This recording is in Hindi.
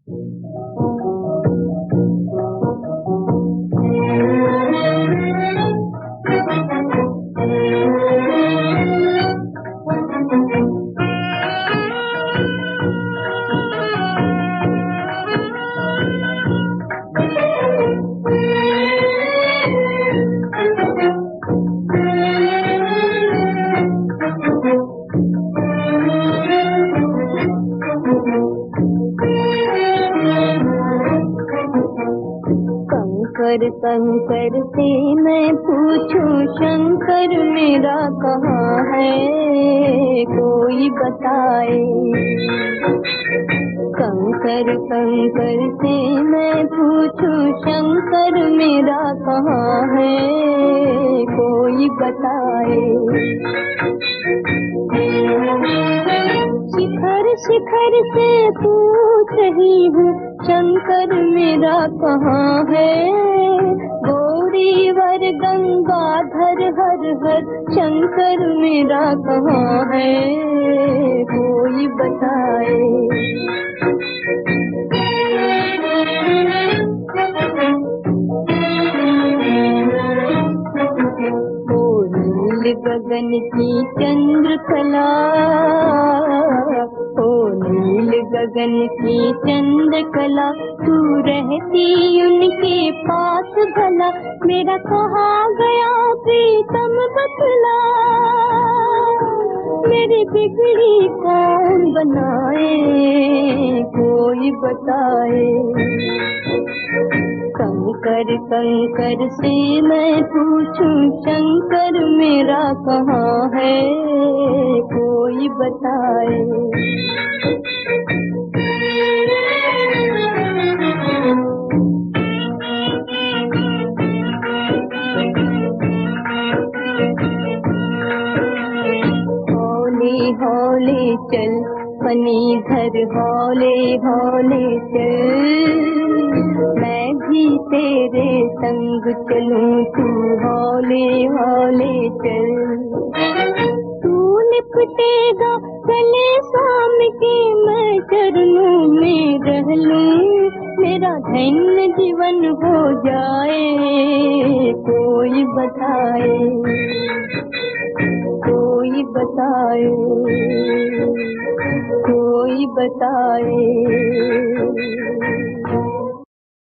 कंकर कंकर से मैं पूछूं शंकर मेरा कहाँ है, कोई बताए। कंकर कंकर से मैं पूछूं शंकर मेरा कहाँ है, कोई बताए। शिखर शिखर से पूछ रही हूँ शंकर मेरा कहाँ है, गौरीवर गंगाधर हर हर शंकर मेरा कहाँ है, कोई बताए। नील गगन की चंद्रकला, ओ नील गगन की चंद्रकला, तू रहती उनके पास भला, मेरा कहाँ गया प्रीतम बतला। मेरी बिगड़ी कौन बनाए, कोई बताए। कंकर कंकर से मैं पूछूं शंकर मेरा कहाँ है, कोई बताए। हौले हौले चल फणीधर, हौले हौले चल, मैं भी तेरे संग चलूं, तू हौले हौले चल। तू लिपटेगा गले शाम के, मैं चरणों में रह लूं, मेरा धन्य जीवन हो जाए, कोई बताए, कोई बताए, कोई बताए।